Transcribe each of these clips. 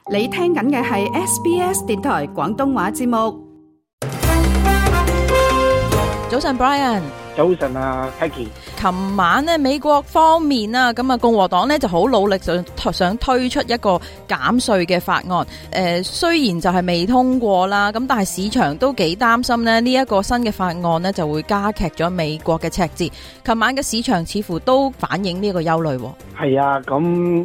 你聽緊嘅係 SBS 電台廣東話節目。 早晨 Brian， 早晨啊 Peggy。 琴晚呢，美國方面啊，咁啊共和黨呢就好努力想推出一個減稅嘅法案。雖然就係未通過啦，咁但係市場都幾擔心呢一個新嘅法案呢就會加劇咗美國嘅赤字。琴晚嘅市場似乎都反映呢個憂慮。 係啊，咁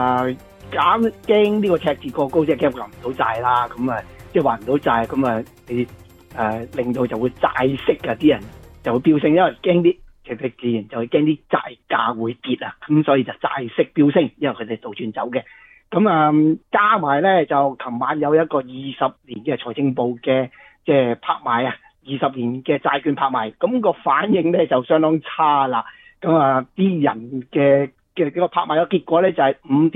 驚呢個赤字過高，即係驚還唔到債啦。咁啊，即係還唔到債，咁啊你令到就會債息啊，啲人就會飆升，因為驚啲其實自然就會驚啲債價會跌啊，咁所以就債息飆升，因為佢哋倒轉走嘅。咁加埋咧，就琴晚有一個20年嘅財政部嘅即係拍賣啊，20年嘅債券拍賣，咁個反應咧就相當差啦。咁啲人嘅個拍賣嘅結果咧就係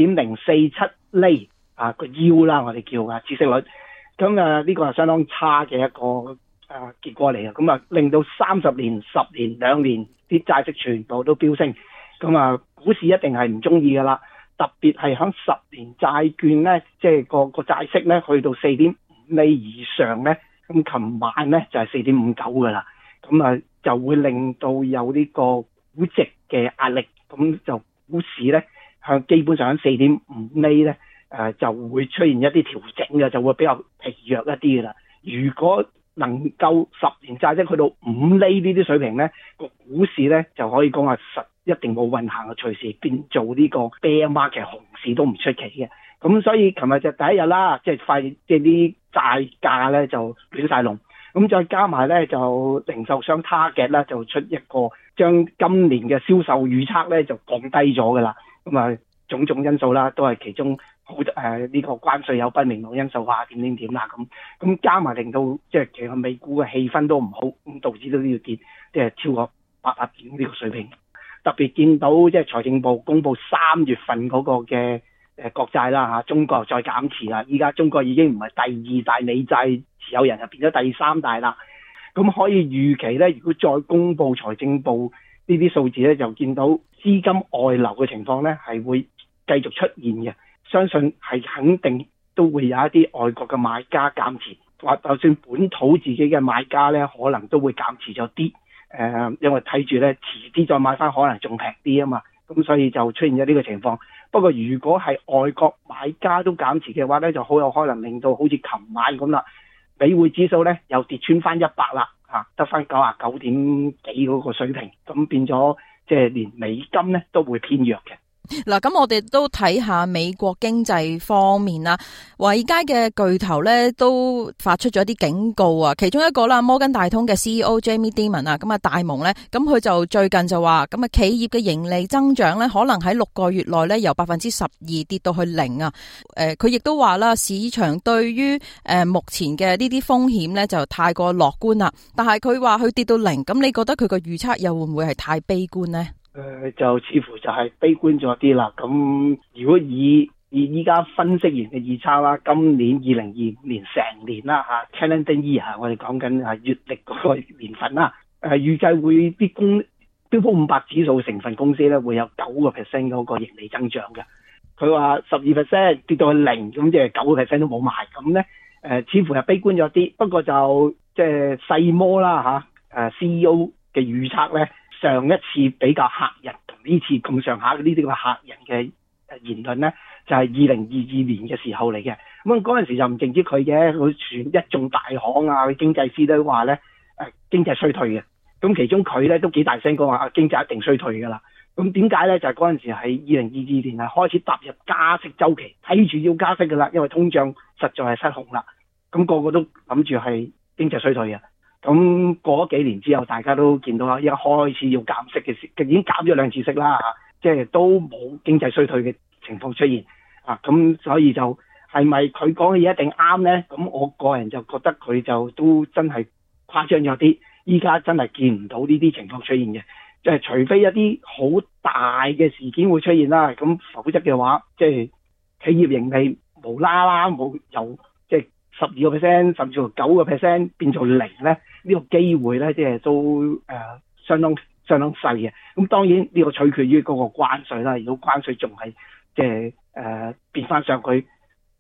5.047厘啊個 yield 啦，我哋叫啊孳息率。咁呢個係相當差嘅一個結果嚟嘅，咁令到30年、10年、2年啲債息全部都飆升，咁股市一定係唔中意噶啦，特別係響10年債券咧，即係個債息咧去到4.5厘以上咧，咁琴晚咧就係4.59噶啦，咁就會令到有呢個估值嘅壓力，咁就股市咧基本上喺4.5厘咧。就會出現一啲調整嘅，就會比較疲弱一啲嘅啦。如果能夠10年債息去到5厘呢啲水平咧，個股市咧就可以講話一定冇運行嘅，隨時變做呢個 bear market 熊市都唔出奇嘅。咁所以琴日就第一日啦，即係啲債價咧就亂晒龍。咁再加埋咧就零售商 Target 啦，就出一個將今年嘅銷售預測咧就降低咗㗎啦。咁種種因素啦，都係其中好呢個關稅有不明朗因素啊，點啦咁加埋令到即係其實美股嘅氣氛都唔好，咁導致到呢個跌，即係超過800點呢個水平。特別見到即係財政部公布3月份嗰個嘅國債啦嚇，中國再減持啦，依家中國已經唔係第2大美債持有人，就變咗第3大啦。咁可以預期咧，如果再公布財政部呢啲數字咧，就見到資金外流嘅情況咧係會繼續出現嘅。相信係肯定都會有一啲外國嘅買家減持，或就算本土自己嘅買家咧，可能都會減持咗啲。因為睇住咧，遲啲再買翻可能仲平啲啊嘛。咁所以就出現咗呢個情況。不過如果係外國買家都減持嘅話咧，就好有可能令到好似琴晚咁啦，美匯指數咧又跌穿翻100啦，得翻99點幾嗰個水平，咁變咗即係連美金咧都會偏弱嘅。 嗱，咁我哋都睇下美國經濟方面啦。華爾街嘅巨頭咧都發出咗一啲警告啊，其中一個啦，摩根大通嘅 CEO Jamie Dimon 啊，咁大蒙咧，咁佢就最近就話，咁企業嘅盈利增長咧，可能喺6個月內咧由12%跌到去0啊。佢亦都話啦，市場對於目前嘅呢啲風險咧就太過樂觀啦。但係佢話佢跌到0，咁你覺得佢個預測又會唔會係太悲觀呢？ 就似乎就係悲觀咗啲啦。咁如果以依家分析員嘅預測啦，今年2025年成年啦calendar year， 我哋講緊月曆嗰個年份啦，預計會啲標普500指數成分公司咧會有9% 嗰個盈利增長嘅。佢話12% 跌到去0，咁即係9% 都冇埋。咁咧似乎係悲觀咗啲。不過就即係細摩啦CEO 嘅預測咧。上一次比較嚇人同呢次咁上下呢啲咁嚇人嘅言論咧，就係2022年嘅時候嚟嘅。咁嗰陣時就唔淨止佢嘅，佢全一眾大行啊、經濟師都話咧經濟衰退嘅。咁其中佢咧都幾大聲講話經濟一定衰退㗎啦。咁點解咧？就係嗰陣時喺2022年係開始踏入加息週期，睇住要加息㗎啦，因為通脹實在係失控啦。咁個個都諗住係經濟衰退嘅。咁過咗幾年之後，大家都見到啦，一開始要減息嘅時，已經減咗2次息啦，即係都冇經濟衰退嘅情況出現咁所以就係咪佢講嘅嘢一定啱呢？咁我個人就覺得佢就都真係誇張咗啲。依家真係見唔到呢啲情況出現嘅，即係除非一啲好大嘅事件會出現啦。咁否則嘅話，即係企業盈利無啦啦冇由即係12%甚至乎9% 變做0咧。呢個機會咧，即係都相當細嘅。咁當然呢個取決於嗰個關稅啦。如果關稅仲係即係變翻上去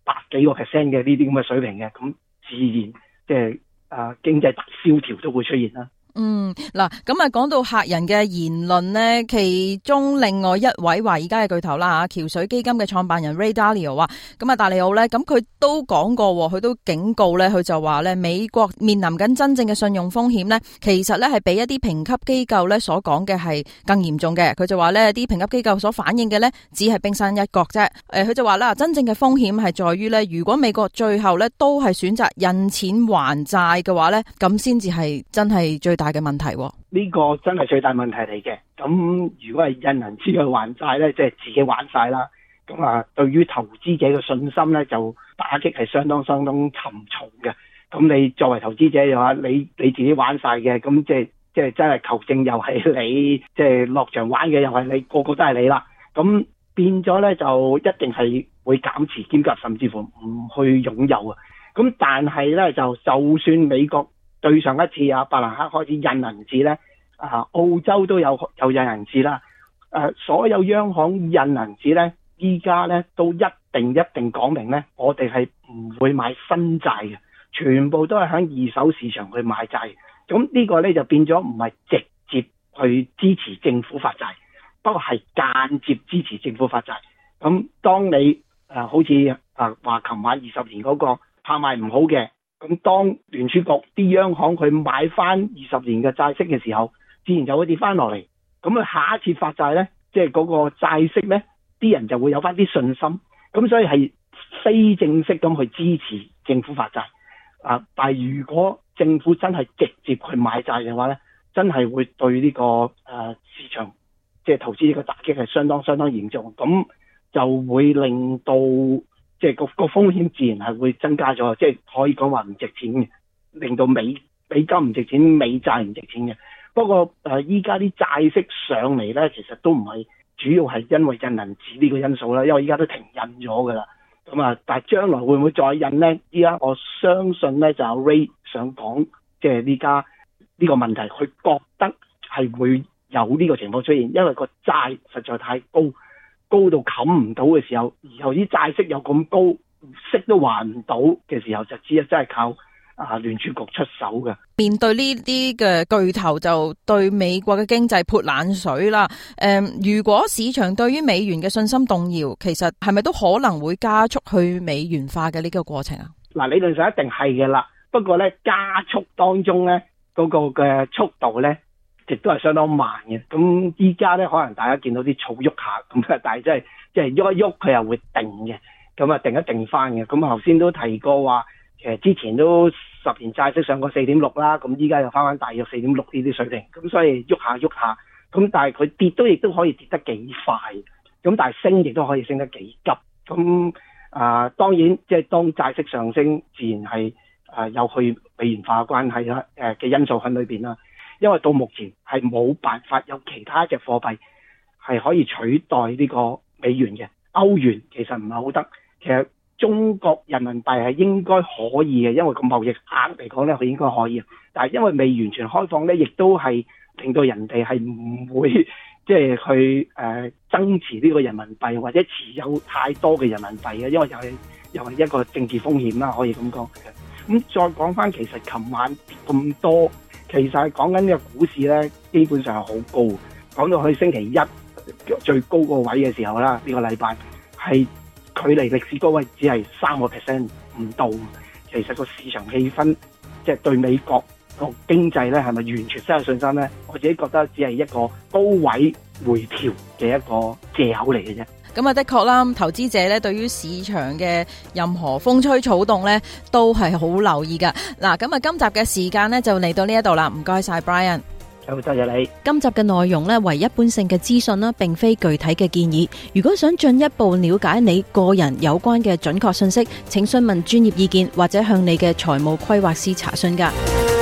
100幾個%嘅呢啲咁嘅水平嘅，咁自然即係經濟大蕭條都會出現啦。 嗱，咁啊講到客人嘅言論呢，其中另外一位華爾街嘅巨頭啦橋水基金嘅創辦人 Ray Dalio 話，咁啊達利奧呢，咁佢都講過，佢都警告呢，佢就話呢，美國面臨緊真正嘅信用風險呢，其實呢係比一啲評級機構呢所講嘅係更嚴重嘅。佢就話呢啲評級機構所反映嘅呢，只係冰山一角啫。佢就話啦，真正嘅風險係在於呢，如果美國最後呢都係選擇印錢還債嘅話呢，咁先至係真係最大嘅問題。 呢個真係最大問題嚟嘅。咁如果係印銀紙去還債呢，即係自己玩晒啦。咁對於投資者嘅信心呢，就打擊係相當沉重嘅。咁你作為投資者嘅話，你自己玩晒嘅，咁即係真係球證又係你，即係落場玩嘅又係你，個個都係你啦。咁變咗呢，就一定係會減持兼夾，甚至乎唔去擁有啊。咁但係呢，就算美國對上一次伯南克開始印銀紙咧，澳洲都有印銀紙啦。所有央行印銀紙咧，依家咧都一定講明咧，我哋係唔會買新債嘅，全部都係喺二手市場去買債。咁呢個咧就變咗唔係直接去支持政府發債，不過係間接支持政府發債。咁當你好似話琴晚20年嗰個拍賣唔好嘅。咁當聯儲局啲央行佢買翻20年嘅債息嘅時候，自然就會跌翻落嚟。咁佢下一次發債咧，即係嗰個債息咧，啲人就會有翻啲信心。咁所以係非正式咁去支持政府發債。但係如果政府真係直接去買債嘅話咧，真係會對呢個市場即係投資呢個打擊係相當嚴重。咁就會令到即係個風險自然係會增加咗，即係可以講話唔值錢嘅，令到美金唔值錢，美債唔值錢嘅。不過依家啲債息上嚟咧，其實都唔係主要係因為印銀紙呢個因素啦，因為依家都停印咗噶啦。咁但係將來會唔會再印咧？依家我相信咧，就 Ray 想講，即係依家呢個問題，佢覺得係會有呢個情況出現，因為個債實在太高到冚唔到嘅時候，然後啲債息又咁高，息都還唔到嘅時候，就只係真係靠聯儲局出手嘅。 面對呢啲嘅巨頭就對美國嘅經濟潑冷水啦。如果市場對於美元嘅信心動搖，其實係咪都可能會加速去美元化嘅呢個過程啊？ 嗱，理論上一定係嘅啦。不過咧，加速當中咧嗰個嘅速度咧，亦都係相當慢嘅。咁依家咧，可能大家見到啲草喐下咁，但係即係喐一喐佢又會定嘅。咁定一定翻嘅。咁頭先都提過話，其實之前都10年債息上過 4.6 啦，咁依家又翻大約 4.6 呢啲水平。咁所以喐下，咁但係佢跌亦都可以跌得幾快，咁但係升亦都可以升得幾急。咁當然即係當債息上升，自然係有去美元化關係啦，嘅因素喺裏邊啦。因為到目前係冇辦法有其他嘅貨幣係可以取代呢個美元嘅。歐元其實唔係好得，其實中國人民幣係應該可以嘅，因為個貿易額嚟講咧，佢應該可以。但係因為未完全開放咧，亦都係令到人哋係唔會即係去增持呢個人民幣或者持有太多嘅人民幣嘅，因為又係一個政治風險啦，可以咁講。咁再講翻，其實琴晚跌咁多，其實係講緊呢個股市咧，基本上係好高。講到去星期一最高個位嘅時候啦，呢個禮拜係距離歷史高位只係3% 唔到。其實個市場氣氛即係對美國個經濟咧，係咪完全失去信心咧？我自己覺得只係一個高位回調嘅一個借口嚟嘅啫。 咁的確啦，投資者咧對於市場嘅任何風吹草動咧，都係好留意噶。嗱，咁今集嘅時間咧就嚟到呢一度啦，唔該晒 Brian。 好，多謝你。 今集嘅內容咧為一般性嘅資訊啦，並非具體嘅建議。如果想進一步了解你個人有關嘅準確信息，請詢問專業意見或者向你嘅財務規劃師查詢噶。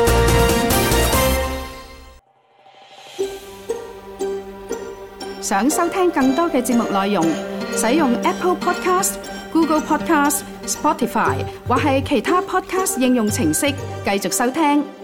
想收聽更多嘅節目內容，使用 Apple Podcast、Google Podcast、Spotify 或係其他 Podcast 應用程式繼續收聽。